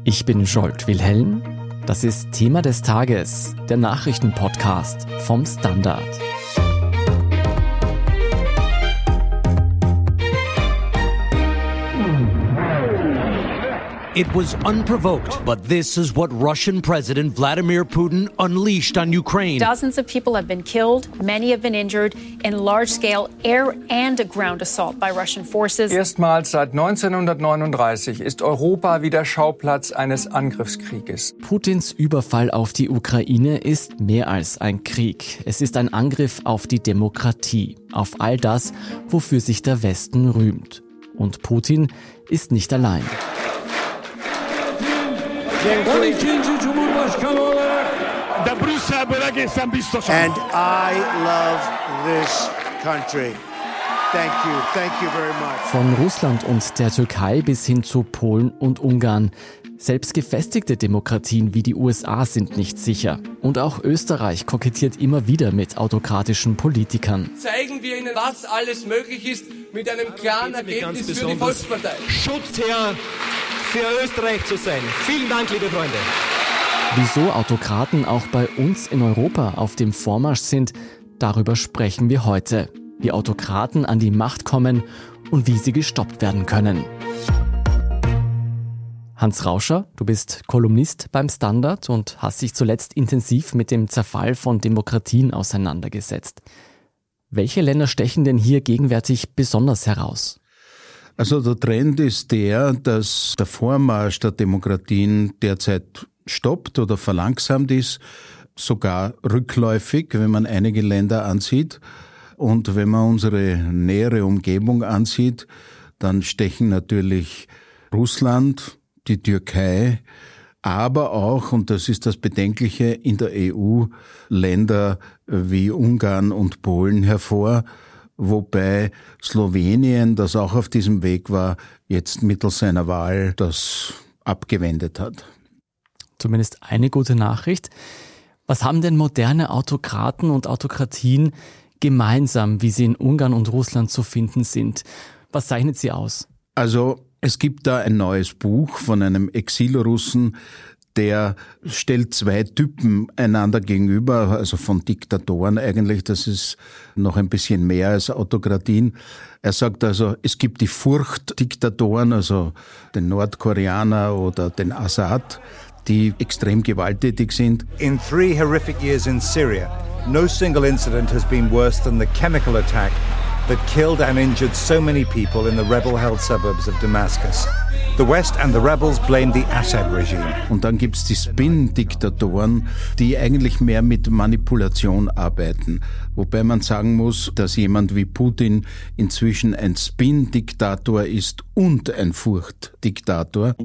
Ich bin Scholt Wilhelm. Das ist Thema des Tages, der Nachrichtenpodcast vom Standard. It was unprovoked, but this is what Russian President Vladimir Putin unleashed on Ukraine. Dozens of people have been killed, many have been injured in large-scale air and ground assault by Russian forces. Erstmals seit 1939 ist Europa wieder Schauplatz eines Angriffskrieges. Putins Überfall auf die Ukraine ist mehr als ein Krieg. Es ist ein Angriff auf die Demokratie, auf all das, wofür sich der Westen rühmt. Und Putin ist nicht allein. And I love this country. Thank you very much. Von Russland und der Türkei bis hin zu Polen und Ungarn. Selbst gefestigte Demokratien wie die USA sind nicht sicher. Und auch Österreich kokettiert immer wieder mit autokratischen Politikern. Zeigen wir ihnen, was alles möglich ist, mit einem klaren Ergebnis für die Volkspartei. Schutzherr für Österreich zu sein. Vielen Dank, liebe Freunde. Wieso Autokraten auch bei uns in Europa auf dem Vormarsch sind, darüber sprechen wir heute. Wie Autokraten an die Macht kommen und wie sie gestoppt werden können. Hans Rauscher, du bist Kolumnist beim Standard und hast dich zuletzt intensiv mit dem Zerfall von Demokratien auseinandergesetzt. Welche Länder stechen denn hier gegenwärtig besonders heraus? Also der Trend ist dass der Vormarsch der Demokratien derzeit stoppt oder verlangsamt ist, sogar rückläufig, wenn man einige Länder ansieht. Und wenn man unsere nähere Umgebung ansieht, dann stechen natürlich Russland, die Türkei, aber auch, und das ist das Bedenkliche, in der EU Länder wie Ungarn und Polen hervor, wobei Slowenien, das auch auf diesem Weg war, jetzt mittels seiner Wahl das abgewendet hat. Zumindest eine gute Nachricht. Was haben denn moderne Autokraten und Autokratien gemeinsam, wie sie in Ungarn und Russland zu finden sind? Was zeichnet sie aus? Also es gibt da ein neues Buch von einem Exilrussen, der stellt zwei Typen einander gegenüber, also von Diktatoren eigentlich, das ist noch ein bisschen mehr als Autokratien. Er sagt also, es gibt die Furchtdiktatoren, also den Nordkoreaner oder den Assad, die extrem gewalttätig sind. In 3 horrific years in Syria, no single incident has been worse than the chemical attack that killed and injured so many people in the rebel-held suburbs of Damascus. The West and the rebels blame the Assad regime. Und dann gibt's die Spin-Diktatoren, die eigentlich mehr mit Manipulation arbeiten. Wobei man sagen muss, dass jemand wie Putin inzwischen ein Spin-Diktator ist und ein Furchtdiktator.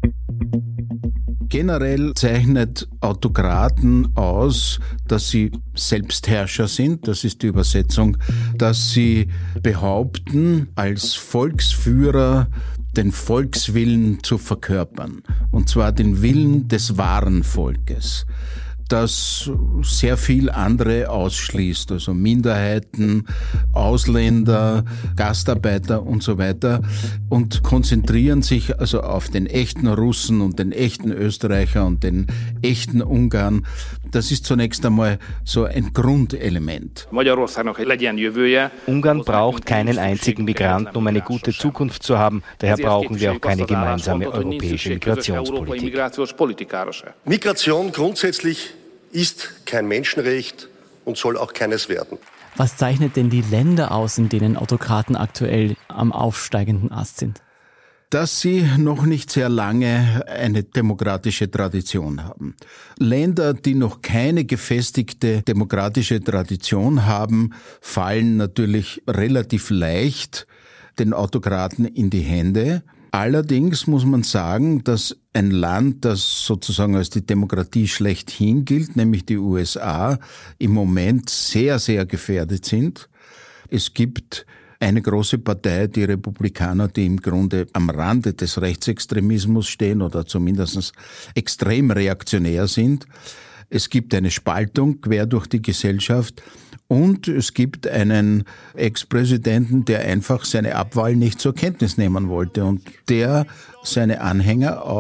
Generell zeichnet Autokraten aus, dass sie Selbstherrscher sind, das ist die Übersetzung, dass sie behaupten, als Volksführer den Volkswillen zu verkörpern, und zwar den Willen des wahren Volkes, das sehr viel andere ausschließt, also Minderheiten, Ausländer, Gastarbeiter und so weiter, und konzentrieren sich also auf den echten Russen und den echten Österreicher und den echten Ungarn. Das ist zunächst einmal so ein Grundelement. Ungarn braucht keinen einzigen Migranten, um eine gute Zukunft zu haben. Daher brauchen wir auch keine gemeinsame europäische Migrationspolitik. Migration grundsätzlich ist kein Menschenrecht und soll auch keines werden. Was zeichnet denn die Länder aus, in denen Autokraten aktuell am aufsteigenden Ast sind? Dass sie noch nicht sehr lange eine demokratische Tradition haben. Länder, die noch keine gefestigte demokratische Tradition haben, fallen natürlich relativ leicht den Autokraten in die Hände. Allerdings muss man sagen, dass ein Land, das sozusagen als die Demokratie schlechthin gilt, nämlich die USA, im Moment sehr, sehr gefährdet sind. Es gibt eine große Partei, die Republikaner, die im Grunde am Rande des Rechtsextremismus stehen oder zumindest extrem reaktionär sind. Es gibt eine Spaltung quer durch die Gesellschaft. Und es gibt einen Ex-Präsidenten, der einfach seine Abwahl nicht zur Kenntnis nehmen wollte und der seine Anhänger auch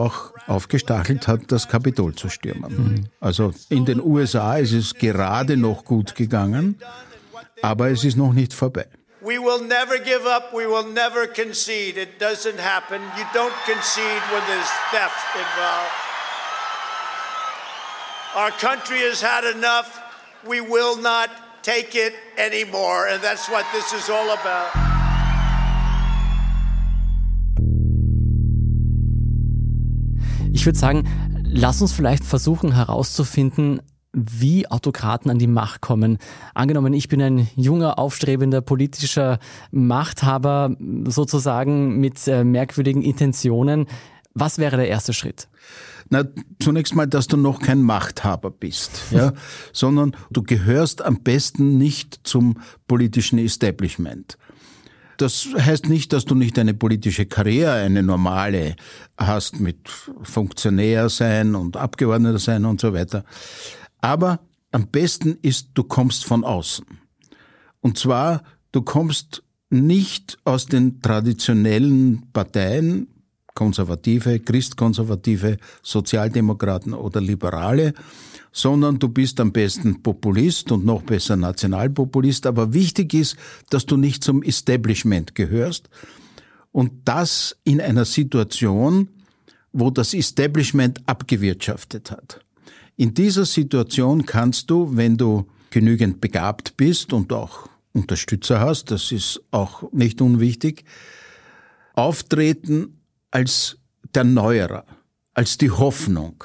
aufgestachelt hat, das Kapitol zu stürmen. Also in den USA ist es gerade noch gut gegangen, aber es ist noch nicht vorbei. We will never give up. We will never concede. It doesn't happen. You don't concede when there's theft involved. Our country has had enough. We will not take it anymore. And that's what this is all about. Ich würde sagen, lass uns vielleicht versuchen herauszufinden, wie Autokraten an die Macht kommen. Angenommen, ich bin ein junger, aufstrebender politischer Machthaber, sozusagen mit merkwürdigen Intentionen. Was wäre der erste Schritt? Na, zunächst mal, dass du noch kein Machthaber bist, ja, sondern du gehörst am besten nicht zum politischen Establishment. Das heißt nicht, dass du nicht eine politische Karriere, eine normale hast mit Funktionär sein und Abgeordneter sein und so weiter. Aber am besten ist, du kommst von außen. Und zwar, du kommst nicht aus den traditionellen Parteien, Konservative, Christkonservative, Sozialdemokraten oder Liberale, sondern du bist am besten Populist und noch besser Nationalpopulist. Aber wichtig ist, dass du nicht zum Establishment gehörst und das in einer Situation, wo das Establishment abgewirtschaftet hat. In dieser Situation kannst du, wenn du genügend begabt bist und auch Unterstützer hast, das ist auch nicht unwichtig, auftreten als der Neuerer, als die Hoffnung,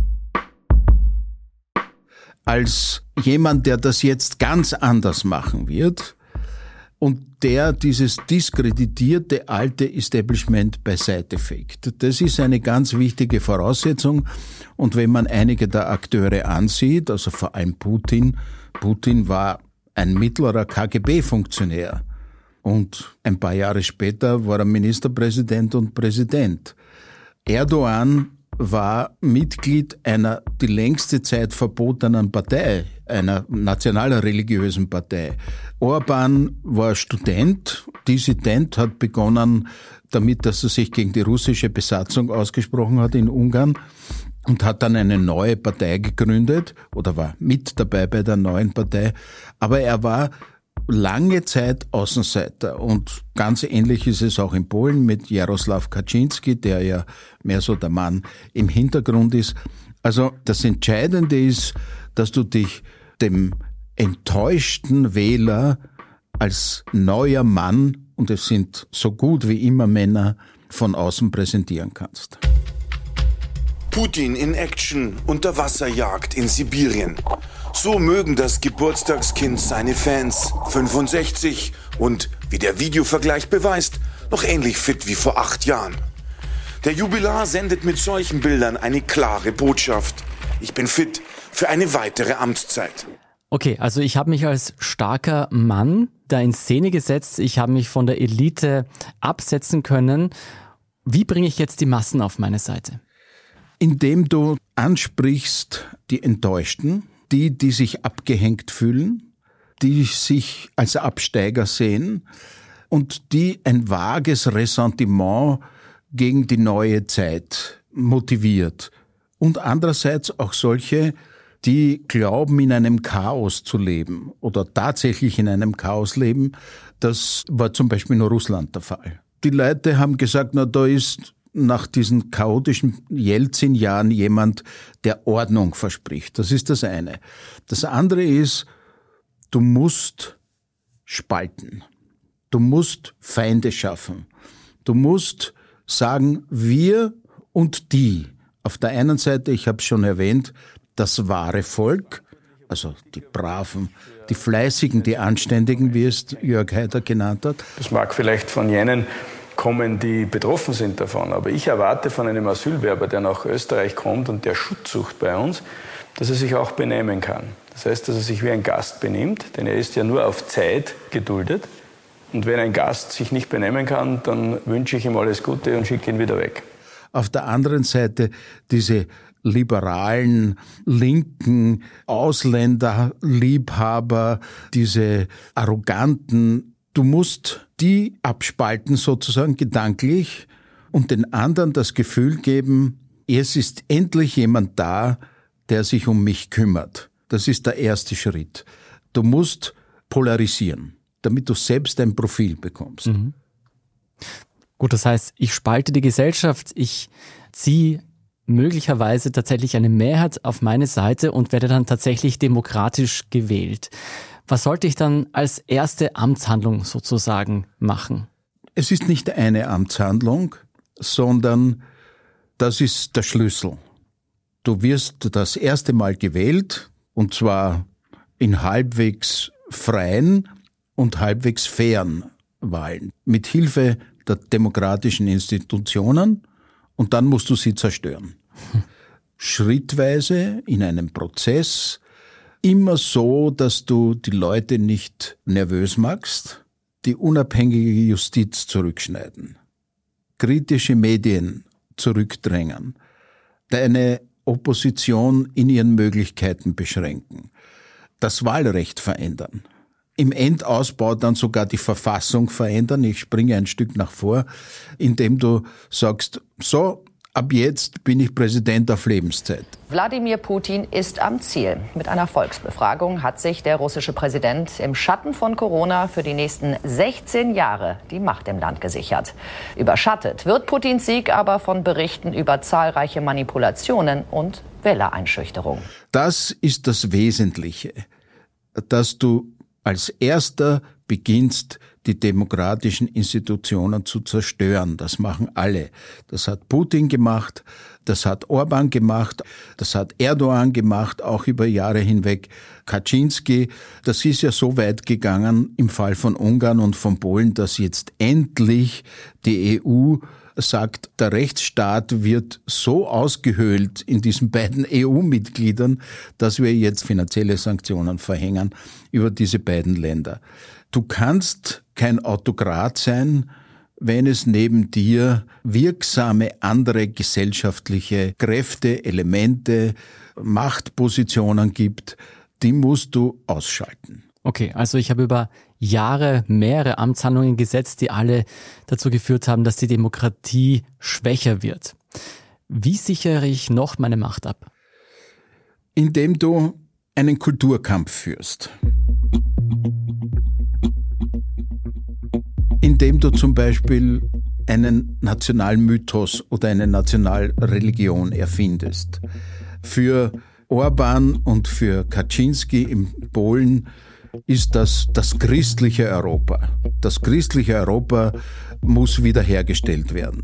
als jemand, der das jetzt ganz anders machen wird und der dieses diskreditierte alte Establishment beiseite fegt. Das ist eine ganz wichtige Voraussetzung. Und wenn man einige der Akteure ansieht, also vor allem Putin war ein mittlerer KGB-Funktionär und ein paar Jahre später war er Ministerpräsident und Präsident. Erdogan war Mitglied einer die längste Zeit verbotenen Partei, einer nationalreligiösen Partei. Orban war Student, Dissident, hat begonnen damit, dass er sich gegen die russische Besatzung ausgesprochen hat in Ungarn und hat dann eine neue Partei gegründet oder war mit dabei bei der neuen Partei. Aber er war lange Zeit Außenseiter und ganz ähnlich ist es auch in Polen mit Jarosław Kaczynski, der ja mehr so der Mann im Hintergrund ist. Also das Entscheidende ist, dass du dich dem enttäuschten Wähler als neuer Mann, und es sind so gut wie immer Männer, von außen präsentieren kannst. Putin in Action, Unterwasserjagd in Sibirien. So mögen das Geburtstagskind seine Fans. 65 und, wie der Videovergleich beweist, noch ähnlich fit wie vor 8 Jahren. Der Jubilar sendet mit solchen Bildern eine klare Botschaft. Ich bin fit für eine weitere Amtszeit. Okay, also ich habe mich als starker Mann da in Szene gesetzt. Ich habe mich von der Elite absetzen können. Wie bringe ich jetzt die Massen auf meine Seite? Indem du ansprichst die Enttäuschten, die sich abgehängt fühlen, die sich als Absteiger sehen und die ein vages Ressentiment gegen die neue Zeit motiviert. Und andererseits auch solche, die glauben, in einem Chaos zu leben oder tatsächlich in einem Chaos leben. Das war zum Beispiel in Russland der Fall. Die Leute haben gesagt, na, da ist nach diesen chaotischen Jelzin-Jahren jemand, der Ordnung verspricht. Das ist das eine. Das andere ist, du musst spalten. Du musst Feinde schaffen. Du musst sagen, wir und die. Auf der einen Seite, ich habe es schon erwähnt, das wahre Volk, also die Braven, die Fleißigen, die Anständigen, wie es Jörg Haider genannt hat. Das mag vielleicht von jenen kommen, die betroffen sind davon. Aber ich erwarte von einem Asylwerber, der nach Österreich kommt und der Schutz sucht bei uns, dass er sich auch benehmen kann. Das heißt, dass er sich wie ein Gast benimmt, denn er ist ja nur auf Zeit geduldet. Und wenn ein Gast sich nicht benehmen kann, dann wünsche ich ihm alles Gute und schicke ihn wieder weg. Auf der anderen Seite diese liberalen, linken Ausländerliebhaber, diese arroganten, du musst die abspalten sozusagen gedanklich und den anderen das Gefühl geben, es ist endlich jemand da, der sich um mich kümmert. Das ist der erste Schritt. Du musst polarisieren, damit du selbst ein Profil bekommst. Mhm. Gut, das heißt, ich spalte die Gesellschaft, ich ziehe möglicherweise tatsächlich eine Mehrheit auf meine Seite und werde dann tatsächlich demokratisch gewählt. Was sollte ich dann als erste Amtshandlung sozusagen machen? Es ist nicht eine Amtshandlung, sondern das ist der Schlüssel. Du wirst das erste Mal gewählt, und zwar in halbwegs freien und halbwegs fairen Wahlen, mit Hilfe der demokratischen Institutionen, und dann musst du sie zerstören. Schrittweise in einem Prozess, immer so, dass du die Leute nicht nervös machst, die unabhängige Justiz zurückschneiden, kritische Medien zurückdrängen, deine Opposition in ihren Möglichkeiten beschränken, das Wahlrecht verändern, im Endausbau dann sogar die Verfassung verändern. Ich springe ein Stück nach vor, indem du sagst, so, ab jetzt bin ich Präsident auf Lebenszeit. Wladimir Putin ist am Ziel. Mit einer Volksbefragung hat sich der russische Präsident im Schatten von Corona für die nächsten 16 Jahre die Macht im Land gesichert. Überschattet wird Putins Sieg aber von Berichten über zahlreiche Manipulationen und Wählereinschüchterung. Das ist das Wesentliche, dass du als Erster beginnst, die demokratischen Institutionen zu zerstören. Das machen alle. Das hat Putin gemacht, das hat Orban gemacht, das hat Erdogan gemacht, auch über Jahre hinweg. Kaczynski, das ist ja so weit gegangen im Fall von Ungarn und von Polen, dass jetzt endlich die EU sagt, der Rechtsstaat wird so ausgehöhlt in diesen beiden EU-Mitgliedern, dass wir jetzt finanzielle Sanktionen verhängen über diese beiden Länder. Du kannst kein Autokrat sein, wenn es neben dir wirksame andere gesellschaftliche Kräfte, Elemente, Machtpositionen gibt, die musst du ausschalten. Okay, also ich habe über Jahre mehrere Amtshandlungen gesetzt, die alle dazu geführt haben, dass die Demokratie schwächer wird. Wie sichere ich noch meine Macht ab? Indem du einen Kulturkampf führst. Indem du zum Beispiel einen Nationalmythos oder eine Nationalreligion erfindest. Für Orban und für Kaczynski in Polen ist das christliche Europa. Das christliche Europa muss wiederhergestellt werden.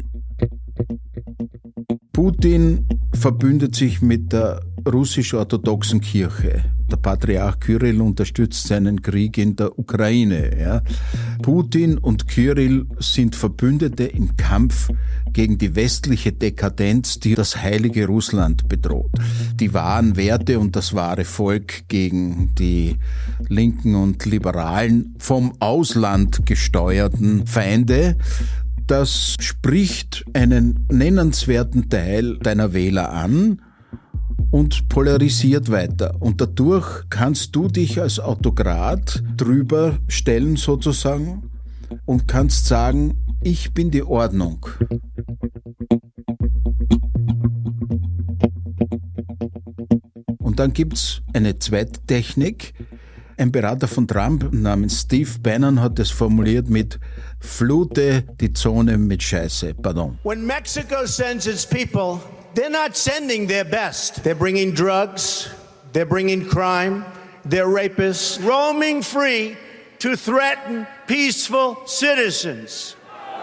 Putin verbündet sich mit der russisch-orthodoxen Kirche. Der Patriarch Kyrill unterstützt seinen Krieg in der Ukraine. Ja. Putin und Kyrill sind Verbündete im Kampf gegen die westliche Dekadenz, die das heilige Russland bedroht. Die wahren Werte und das wahre Volk gegen die linken und liberalen, vom Ausland gesteuerten Feinde. Das spricht einen nennenswerten Teil deiner Wähler an und polarisiert weiter. Und dadurch kannst du dich als Autokrat drüber stellen sozusagen und kannst sagen, ich bin die Ordnung. Und dann gibt's eine zweite Technik. Ein Berater von Trump namens Steve Bannon hat es formuliert mit flute die Zone mit Scheiße. Pardon. When Mexico sends its people, they're not sending their best. They're bringing drugs, they're bringing crime, they're rapists, roaming free to threaten peaceful citizens.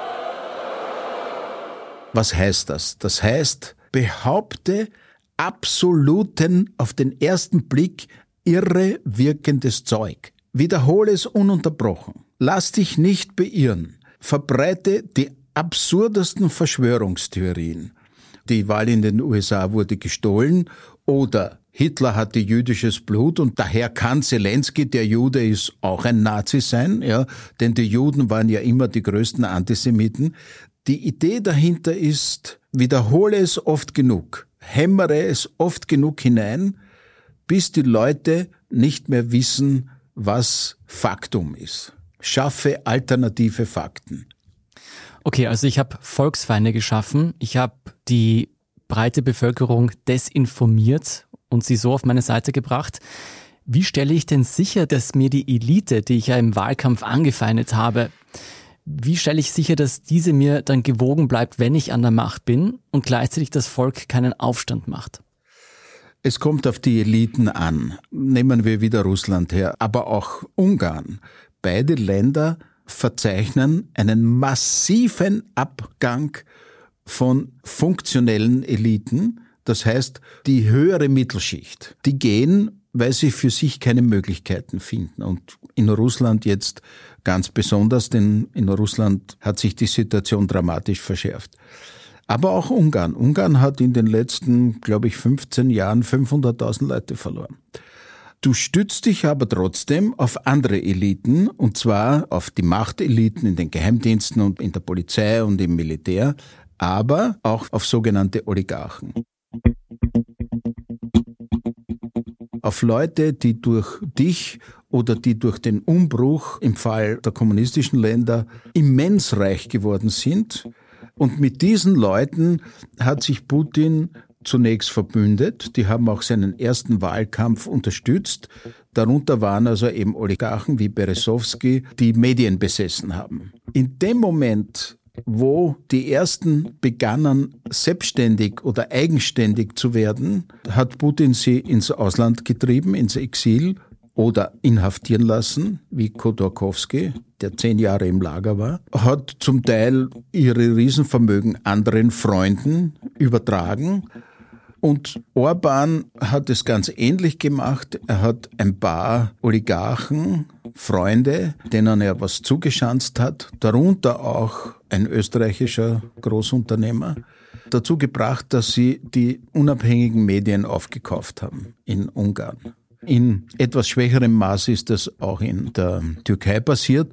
Was heißt das? Das heißt, behaupte absoluten, auf den ersten Blick irre wirkendes Zeug. Wiederhole es ununterbrochen. Lass dich nicht beirren. Verbreite die absurdesten Verschwörungstheorien. Die Wahl in den USA wurde gestohlen oder Hitler hatte jüdisches Blut und daher kann Zelensky, der Jude ist, auch ein Nazi sein, ja, denn die Juden waren ja immer die größten Antisemiten. Die Idee dahinter ist, wiederhole es oft genug, hämmere es oft genug hinein, bis die Leute nicht mehr wissen, was Faktum ist. Schaffe alternative Fakten. Okay, also ich habe Volksfeinde geschaffen, ich habe die breite Bevölkerung desinformiert und sie so auf meine Seite gebracht. Wie stelle ich denn sicher, dass mir die Elite, die ich ja im Wahlkampf angefeindet habe, wie stelle ich sicher, dass diese mir dann gewogen bleibt, wenn ich an der Macht bin und gleichzeitig das Volk keinen Aufstand macht? Es kommt auf die Eliten an. Nehmen wir wieder Russland her, aber auch Ungarn. Beide Länder verzeichnen einen massiven Abgang von funktionellen Eliten. Das heißt, die höhere Mittelschicht, die gehen, weil sie für sich keine Möglichkeiten finden. Und in Russland jetzt ganz besonders, denn in Russland hat sich die Situation dramatisch verschärft. Aber auch Ungarn. Ungarn hat in den letzten, glaube ich, 15 Jahren 500.000 Leute verloren. Du stützt dich aber trotzdem auf andere Eliten, und zwar auf die Machteliten in den Geheimdiensten und in der Polizei und im Militär, aber auch auf sogenannte Oligarchen. Auf Leute, die durch dich oder die durch den Umbruch im Fall der kommunistischen Länder immens reich geworden sind. Und mit diesen Leuten hat sich Putin zunächst verbündet. Die haben auch seinen ersten Wahlkampf unterstützt. Darunter waren also eben Oligarchen wie Berezowski, die Medien besessen haben. In dem Moment, wo die ersten begannen, selbstständig oder eigenständig zu werden, hat Putin sie ins Ausland getrieben, ins Exil oder inhaftieren lassen, wie Chodorkowski, der 10 Jahre im Lager war, hat zum Teil ihre Riesenvermögen anderen Freunden übertragen. Und Orbán hat es ganz ähnlich gemacht. Er hat ein paar Oligarchen, Freunde, denen er was zugeschanzt hat, darunter auch ein österreichischer Großunternehmer, dazu gebracht, dass sie die unabhängigen Medien aufgekauft haben in Ungarn. In etwas schwächerem Maß ist das auch in der Türkei passiert.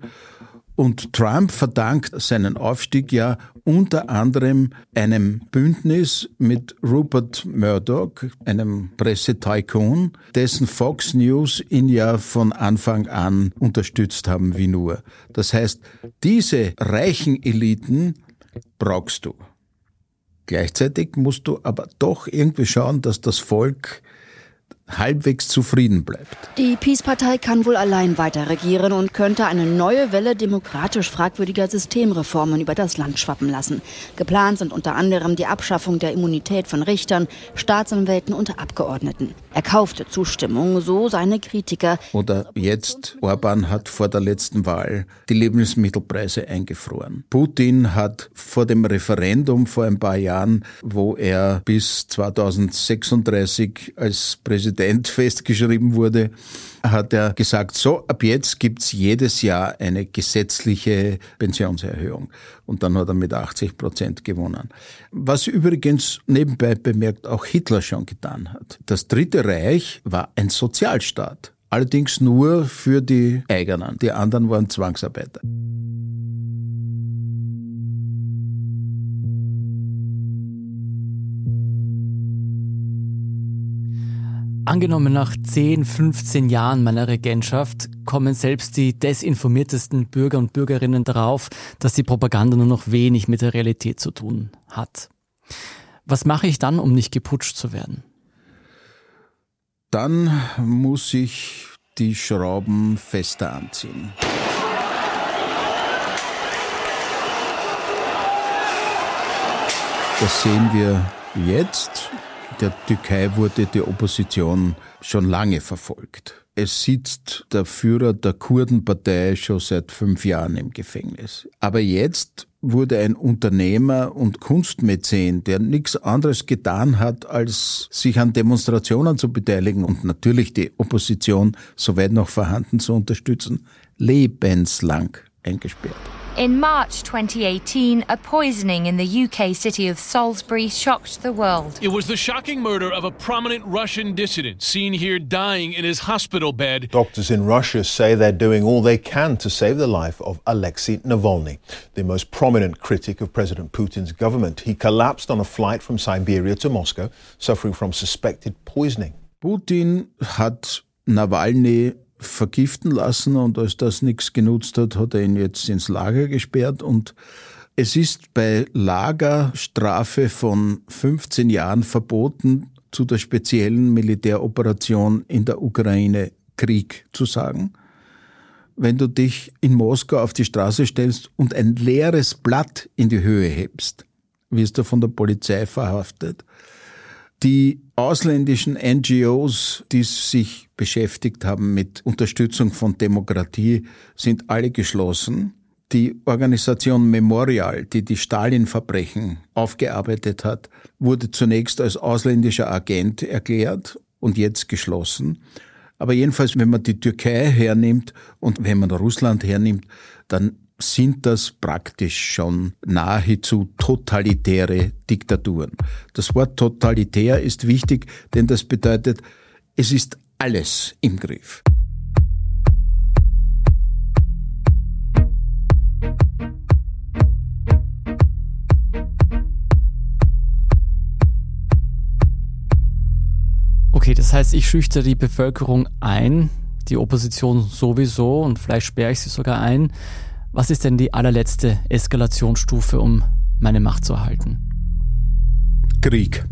Und Trump verdankt seinen Aufstieg ja unter anderem einem Bündnis mit Rupert Murdoch, einem Pressetycoon, dessen Fox News ihn ja von Anfang an unterstützt haben wie nur. Das heißt, diese reichen Eliten brauchst du. Gleichzeitig musst du aber doch irgendwie schauen, dass das Volk halbwegs zufrieden bleibt. Die Peace-Partei kann wohl allein weiter regieren und könnte eine neue Welle demokratisch fragwürdiger Systemreformen über das Land schwappen lassen. Geplant sind unter anderem die Abschaffung der Immunität von Richtern, Staatsanwälten und Abgeordneten. Erkaufte Zustimmung, so seine Kritiker. Oder jetzt, Orbán hat vor der letzten Wahl die Lebensmittelpreise eingefroren. Putin hat vor dem Referendum vor ein paar Jahren, wo er bis 2036 als Präsident festgeschrieben wurde, hat er gesagt, so, ab jetzt gibt's jedes Jahr eine gesetzliche Pensionserhöhung. Und dann hat er mit 80% gewonnen. Was übrigens nebenbei bemerkt auch Hitler schon getan hat. Das Dritte Reich war ein Sozialstaat. Allerdings nur für die Eigenen. Die anderen waren Zwangsarbeiter. Angenommen, nach 10, 15 Jahren meiner Regentschaft kommen selbst die desinformiertesten Bürger und Bürgerinnen darauf, dass die Propaganda nur noch wenig mit der Realität zu tun hat. Was mache ich dann, um nicht geputscht zu werden? Dann muss ich die Schrauben fester anziehen. Das sehen wir jetzt. Der Türkei wurde die Opposition schon lange verfolgt. Es sitzt der Führer der Kurdenpartei schon seit 5 Jahren im Gefängnis. Aber jetzt wurde ein Unternehmer und Kunstmäzen, der nichts anderes getan hat, als sich an Demonstrationen zu beteiligen und natürlich die Opposition, soweit noch vorhanden, zu unterstützen, lebenslang eingesperrt. In March 2018, a poisoning in the UK city of Salisbury shocked the world. It was the shocking murder of a prominent Russian dissident seen here dying in his hospital bed. Doctors in Russia say they're doing all they can to save the life of Alexei Navalny, the most prominent critic of President Putin's government. He collapsed on a flight from Siberia to Moscow, suffering from suspected poisoning. Putin hat Nawalny vergiften lassen und als das nichts genutzt hat, hat er ihn jetzt ins Lager gesperrt und Es ist bei Lagerstrafe von 15 Jahren verboten, zu der speziellen Militäroperation in der Ukraine Krieg zu sagen. Wenn du dich in Moskau auf die Straße stellst und ein leeres Blatt in die Höhe hebst, wirst du von der Polizei verhaftet. Die ausländischen NGOs, die sich beschäftigt haben mit Unterstützung von Demokratie, sind alle geschlossen. Die Organisation Memorial, die die Stalin-Verbrechen aufgearbeitet hat, wurde zunächst als ausländischer Agent erklärt und jetzt geschlossen. Aber jedenfalls, wenn man die Türkei hernimmt und wenn man Russland hernimmt, dann sind das praktisch schon nahezu totalitäre Diktaturen. Das Wort totalitär ist wichtig, denn das bedeutet, es ist alles im Griff. Okay, das heißt, ich schüchtere die Bevölkerung ein, die Opposition sowieso und vielleicht sperre ich sie sogar ein. Was ist denn die allerletzte Eskalationsstufe, um meine Macht zu erhalten? Krieg.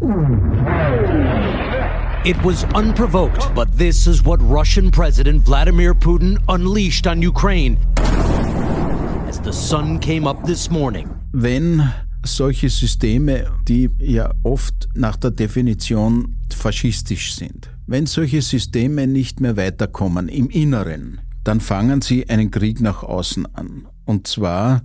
It was unprovoked, but this is what Russian President Vladimir Putin unleashed on Ukraine as the sun came up this morning. Wenn solche Systeme, die ja oft nach der Definition faschistisch sind, wenn solche Systeme nicht mehr weiterkommen im Inneren, dann fangen sie einen Krieg nach außen an. Und zwar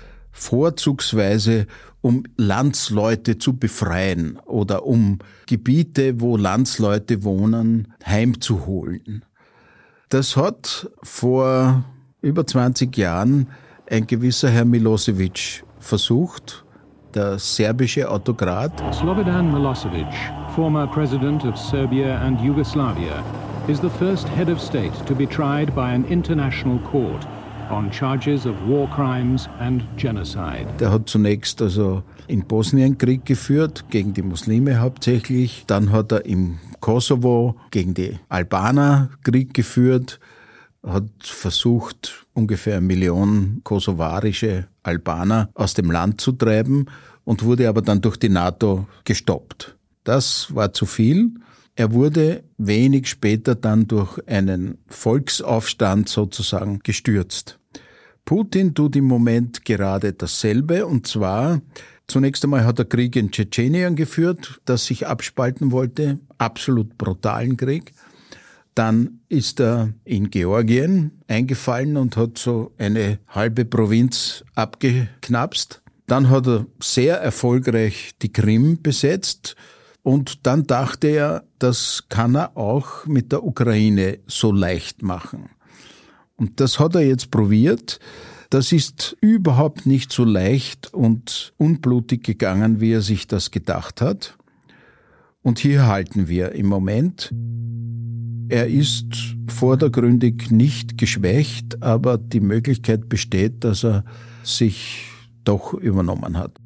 vorzugsweise, um Landsleute zu befreien oder um Gebiete, wo Landsleute wohnen, heimzuholen. Das hat vor über 20 Jahren ein gewisser Herr Milosevic versucht, der serbische Autokrat. Slobodan Milosevic, former president of Serbia and Yugoslavia, is the first head of state to be tried by an international court on charges of war crimes and genocide. Der hat zunächst also in Bosnien Krieg geführt, gegen die Muslime hauptsächlich. Dann hat er im Kosovo gegen die Albaner Krieg geführt, hat versucht, ungefähr 1 Million kosovarische Albaner aus dem Land zu treiben und wurde aber dann durch die NATO gestoppt. Das war zu viel. Er wurde wenig später dann durch einen Volksaufstand sozusagen gestürzt. Putin tut im Moment gerade dasselbe, und zwar zunächst einmal hat er Krieg in Tschetschenien geführt, das sich abspalten wollte, absolut brutalen Krieg. Dann ist er in Georgien eingefallen und hat so eine halbe Provinz abgeknapst. Dann hat er sehr erfolgreich die Krim besetzt. Und dann dachte er, das kann er auch mit der Ukraine so leicht machen. Und das hat er jetzt probiert. Das ist überhaupt nicht so leicht und unblutig gegangen, wie er sich das gedacht hat. Und hier halten wir im Moment. Er ist vordergründig nicht geschwächt, aber die Möglichkeit besteht, dass er sich doch übernommen hat.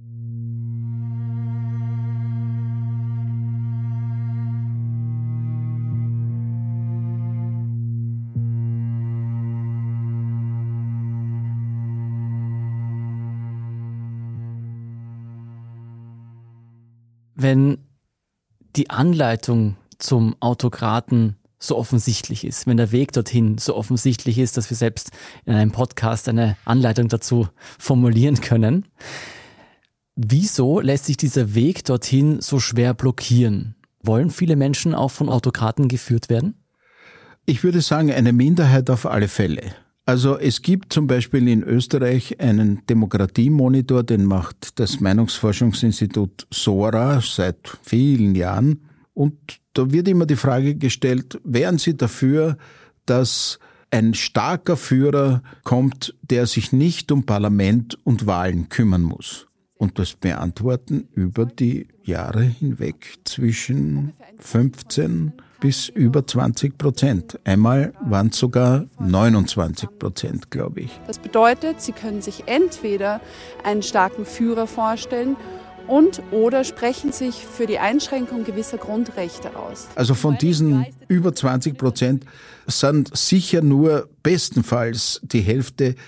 Wenn die Anleitung zum Autokraten so offensichtlich ist, wenn der Weg dorthin so offensichtlich ist, dass wir selbst in einem Podcast eine Anleitung dazu formulieren können, wieso lässt sich dieser Weg dorthin so schwer blockieren? Wollen viele Menschen auch von Autokraten geführt werden? Ich würde sagen, eine Minderheit auf alle Fälle. Also es gibt zum Beispiel in Österreich einen Demokratiemonitor, den macht das Meinungsforschungsinstitut SORA seit vielen Jahren. Und da wird immer die Frage gestellt, wären Sie dafür, dass ein starker Führer kommt, der sich nicht um Parlament und Wahlen kümmern muss? Und das beantworten über die Jahre hinweg zwischen 15 bis über 20%. Einmal waren es sogar 29%, glaube ich. Das bedeutet, Sie können sich entweder einen starken Führer vorstellen oder sprechen sich für die Einschränkung gewisser Grundrechte aus. Also von diesen über 20% sind sicher nur bestenfalls die Hälfte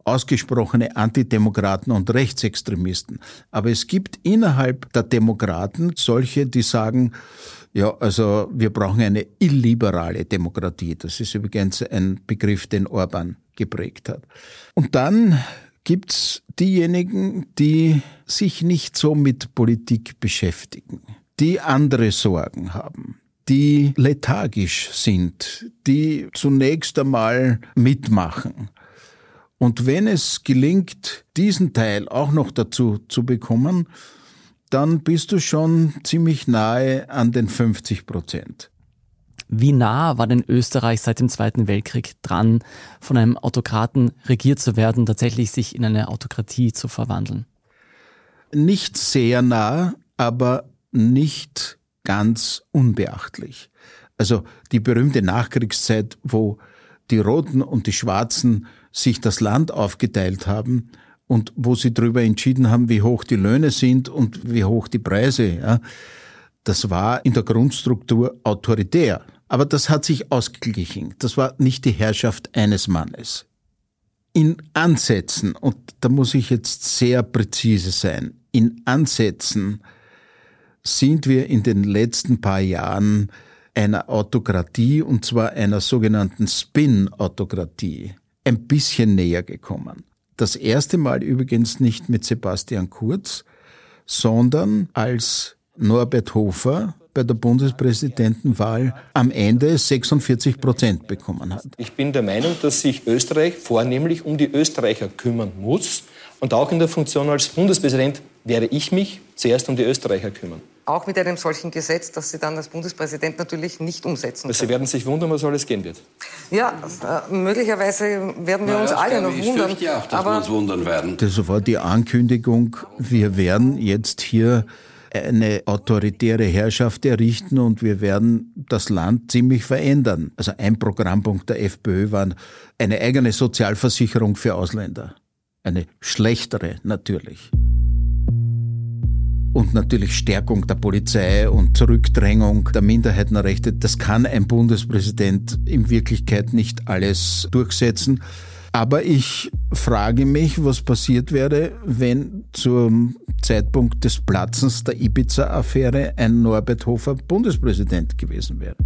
ausgesprochene Antidemokraten und Rechtsextremisten. Aber es gibt innerhalb der Demokraten solche, die sagen, ja, also wir brauchen eine illiberale Demokratie. Das ist übrigens ein Begriff, den Orban geprägt hat. Und dann gibt's diejenigen, die sich nicht so mit Politik beschäftigen, die andere Sorgen haben, die lethargisch sind, die zunächst einmal mitmachen. Und wenn es gelingt, diesen Teil auch noch dazu zu bekommen, dann bist du schon ziemlich nahe an den 50%. Wie nah war denn Österreich seit dem Zweiten Weltkrieg dran, von einem Autokraten regiert zu werden, tatsächlich sich in eine Autokratie zu verwandeln? Nicht sehr nah, aber nicht ganz unbeachtlich. Also die berühmte Nachkriegszeit, wo die Roten und die Schwarzen sich das Land aufgeteilt haben und wo sie darüber entschieden haben, wie hoch die Löhne sind und wie hoch die Preise. Ja, das war in der Grundstruktur autoritär. Aber das hat sich ausgeglichen. Das war nicht die Herrschaft eines Mannes. In Ansätzen, und da muss ich jetzt sehr präzise sein, in Ansätzen sind wir in den letzten paar Jahren einer Autokratie, und zwar einer sogenannten Spin-Autokratie, ein bisschen näher gekommen. Das erste Mal übrigens nicht mit Sebastian Kurz, sondern als Norbert Hofer bei der Bundespräsidentenwahl am Ende 46% bekommen hat. Ich bin der Meinung, dass sich Österreich vornehmlich um die Österreicher kümmern muss. Und auch in der Funktion als Bundespräsident werde ich mich zuerst um die Österreicher kümmern. Auch mit einem solchen Gesetz, das Sie dann als Bundespräsident natürlich nicht umsetzen können. Sie werden sich wundern, was alles gehen wird. Ja, möglicherweise werden wir uns alle noch wundern. Ich fürchte auch, dass wir uns wundern werden. Das war die Ankündigung, wir werden jetzt hier eine autoritäre Herrschaft errichten und wir werden das Land ziemlich verändern. Also ein Programmpunkt der FPÖ war eine eigene Sozialversicherung für Ausländer. Eine schlechtere natürlich. Und natürlich Stärkung der Polizei und Zurückdrängung der Minderheitenrechte. Das kann ein Bundespräsident in Wirklichkeit nicht alles durchsetzen. Aber ich frage mich, was passiert wäre, wenn zum Zeitpunkt des Platzens der Ibiza-Affäre ein Norbert Hofer Bundespräsident gewesen wäre.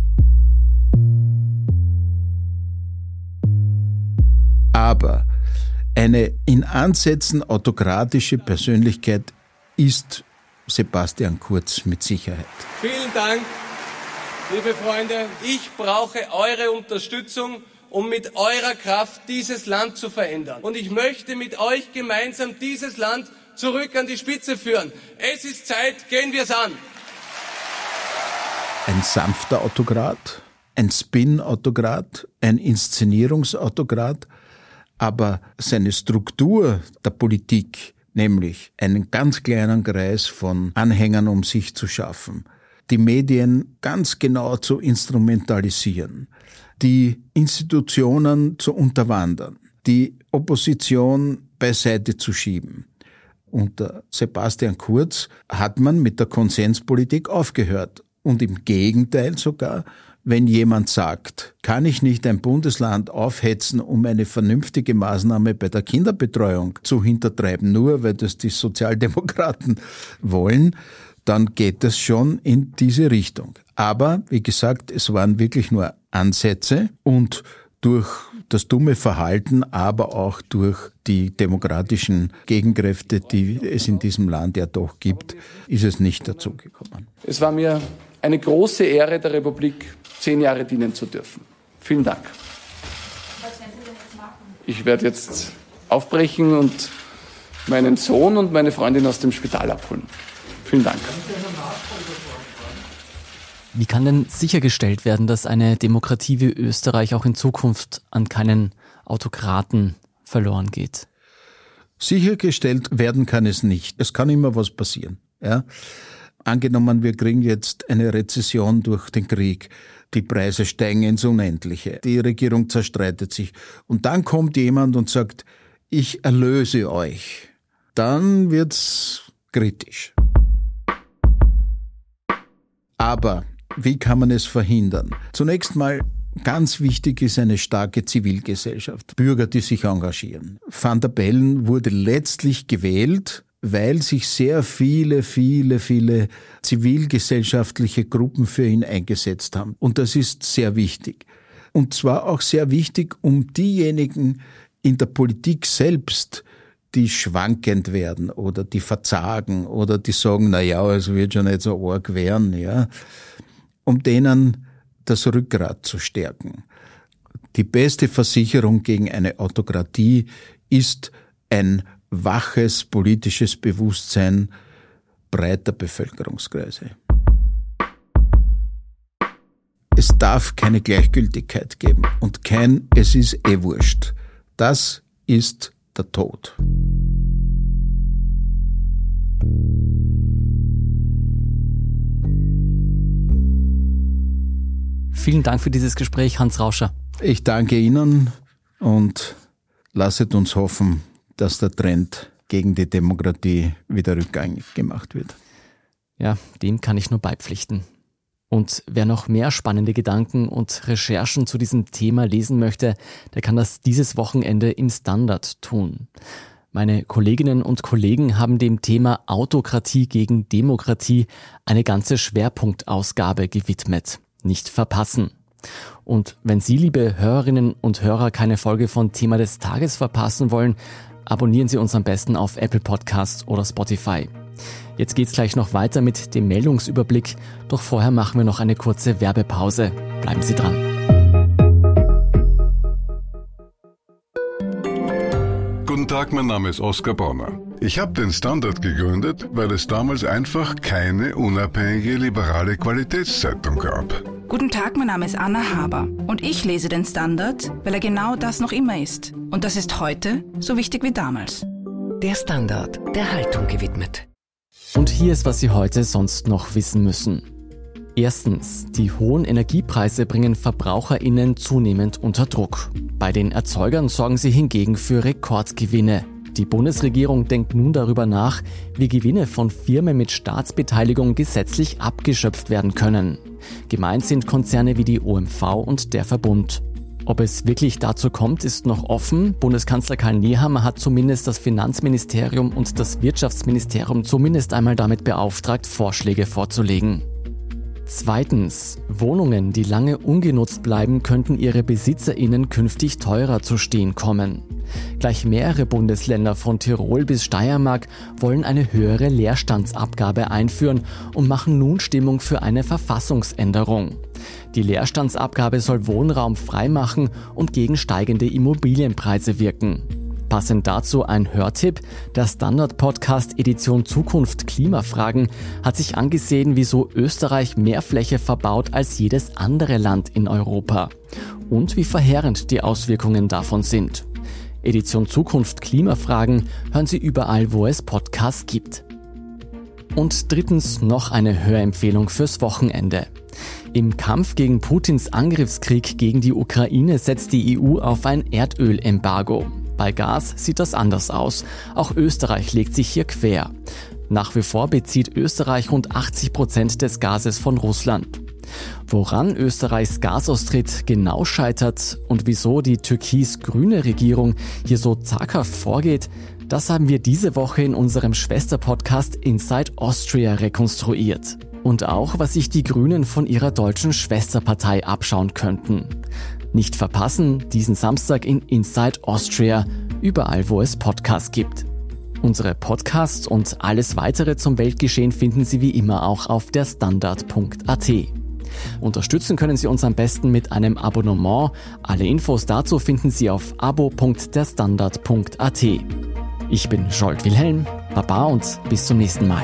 Aber eine in Ansätzen autokratische Persönlichkeit ist Sebastian Kurz mit Sicherheit. Vielen Dank, liebe Freunde. Ich brauche eure Unterstützung, um mit eurer Kraft dieses Land zu verändern. Und ich möchte mit euch gemeinsam dieses Land zurück an die Spitze führen. Es ist Zeit, gehen wir es an. Ein sanfter Autokrat, ein Spin-Autokrat, ein Inszenierungsautokrat, aber seine Struktur der Politik, nämlich einen ganz kleinen Kreis von Anhängern um sich zu schaffen, die Medien ganz genau zu instrumentalisieren, die Institutionen zu unterwandern, die Opposition beiseite zu schieben. Unter Sebastian Kurz hat man mit der Konsenspolitik aufgehört. Und im Gegenteil sogar, wenn jemand sagt, kann ich nicht ein Bundesland aufhetzen, um eine vernünftige Maßnahme bei der Kinderbetreuung zu hintertreiben, nur weil das die Sozialdemokraten wollen, dann geht es schon in diese Richtung. Aber, wie gesagt, es waren wirklich nur Ansätze und durch das dumme Verhalten, aber auch durch die demokratischen Gegenkräfte, die es in diesem Land ja doch gibt, ist es nicht dazu gekommen. Es war mir eine große Ehre, der Republik 10 Jahre dienen zu dürfen. Vielen Dank. Was werden Sie denn jetzt machen? Ich werde jetzt aufbrechen und meinen Sohn und meine Freundin aus dem Spital abholen. Vielen Dank. Wie kann denn sichergestellt werden, dass eine Demokratie wie Österreich auch in Zukunft an keinen Autokraten verloren geht? Sichergestellt werden kann es nicht. Es kann immer was passieren. Ja? Angenommen, wir kriegen jetzt eine Rezession durch den Krieg. Die Preise steigen ins Unendliche. Die Regierung zerstreitet sich. Und dann kommt jemand und sagt, ich erlöse euch. Dann wird's kritisch. Aber wie kann man es verhindern? Zunächst mal Ganz wichtig ist eine starke Zivilgesellschaft, Bürger, die sich engagieren. Van der Bellen wurde letztlich gewählt, weil sich sehr viele zivilgesellschaftliche Gruppen für ihn eingesetzt haben. Und das ist sehr wichtig. Und zwar auch sehr wichtig, um diejenigen in der Politik selbst, die schwankend werden oder die verzagen oder die sagen, na ja, es wird schon nicht so arg werden, ja, um denen das Rückgrat zu stärken. Die beste Versicherung gegen eine Autokratie ist ein waches politisches Bewusstsein breiter Bevölkerungskreise. Es darf keine Gleichgültigkeit geben und kein "Es ist eh wurscht". Das ist der Tod. Vielen Dank für dieses Gespräch, Hans Rauscher. Ich danke Ihnen und lasset uns hoffen, dass der Trend gegen die Demokratie wieder rückgängig gemacht wird. Ja, dem kann ich nur beipflichten. Und wer noch mehr spannende Gedanken und Recherchen zu diesem Thema lesen möchte, der kann das dieses Wochenende im Standard tun. Meine Kolleginnen und Kollegen haben dem Thema Autokratie gegen Demokratie eine ganze Schwerpunktausgabe gewidmet. Nicht verpassen. Und wenn Sie, liebe Hörerinnen und Hörer, keine Folge von Thema des Tages verpassen wollen, abonnieren Sie uns am besten auf Apple Podcasts oder Spotify. Jetzt geht's gleich noch weiter mit dem Meldungsüberblick, doch vorher machen wir noch eine kurze Werbepause. Bleiben Sie dran. Guten Tag, mein Name ist Oskar Bonner. Ich habe den Standard gegründet, weil es damals einfach keine unabhängige liberale Qualitätszeitung gab. Guten Tag, mein Name ist Anna Haber und ich lese den Standard, weil er genau das noch immer ist. Und das ist heute so wichtig wie damals. Der Standard, der Haltung gewidmet. Und hier ist, was Sie heute sonst noch wissen müssen. Erstens, die hohen Energiepreise bringen VerbraucherInnen zunehmend unter Druck. Bei den Erzeugern sorgen sie hingegen für Rekordgewinne. Die Bundesregierung denkt nun darüber nach, wie Gewinne von Firmen mit Staatsbeteiligung gesetzlich abgeschöpft werden können. Gemeint sind Konzerne wie die OMV und der Verbund. Ob es wirklich dazu kommt, ist noch offen. Bundeskanzler Karl Nehammer hat zumindest das Finanzministerium und das Wirtschaftsministerium zumindest einmal damit beauftragt, Vorschläge vorzulegen. Zweitens, Wohnungen, die lange ungenutzt bleiben, könnten ihre BesitzerInnen künftig teurer zu stehen kommen. Gleich mehrere Bundesländer von Tirol bis Steiermark wollen eine höhere Leerstandsabgabe einführen und machen nun Stimmung für eine Verfassungsänderung. Die Leerstandsabgabe soll Wohnraum freimachen und gegen steigende Immobilienpreise wirken. Passend dazu ein Hörtipp: Der Standard-Podcast Edition Zukunft Klimafragen hat sich angesehen, wieso Österreich mehr Fläche verbaut als jedes andere Land in Europa und wie verheerend die Auswirkungen davon sind. Edition Zukunft Klimafragen hören Sie überall, wo es Podcasts gibt. Und drittens noch eine Hörempfehlung fürs Wochenende. Im Kampf gegen Putins Angriffskrieg gegen die Ukraine setzt die EU auf ein Erdölembargo. Bei Gas sieht das anders aus. Auch Österreich legt sich hier quer. Nach wie vor bezieht Österreich rund 80% des Gases von Russland. Woran Österreichs Gasaustritt genau scheitert und wieso die türkis-grüne Regierung hier so zaghaft vorgeht, das haben wir diese Woche in unserem Schwesterpodcast Inside Austria rekonstruiert. Und auch, was sich die Grünen von ihrer deutschen Schwesterpartei abschauen könnten. Nicht verpassen, diesen Samstag in Inside Austria, überall wo es Podcasts gibt. Unsere Podcasts und alles weitere zum Weltgeschehen finden Sie wie immer auch auf derstandard.at. Unterstützen können Sie uns am besten mit einem Abonnement. Alle Infos dazu finden Sie auf abo.derstandard.at. Ich bin Scholt Wilhelm, Baba und bis zum nächsten Mal.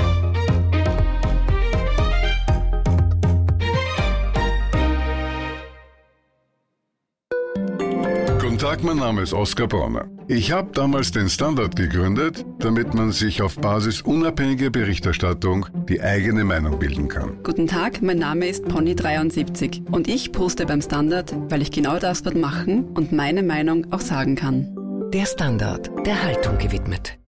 Guten Tag, mein Name ist Oskar Bonner. Ich habe damals den Standard gegründet, damit man sich auf Basis unabhängiger Berichterstattung die eigene Meinung bilden kann. Guten Tag, mein Name ist Pony73 und ich poste beim Standard, weil ich genau das dort machen und meine Meinung auch sagen kann. Der Standard, der Haltung gewidmet.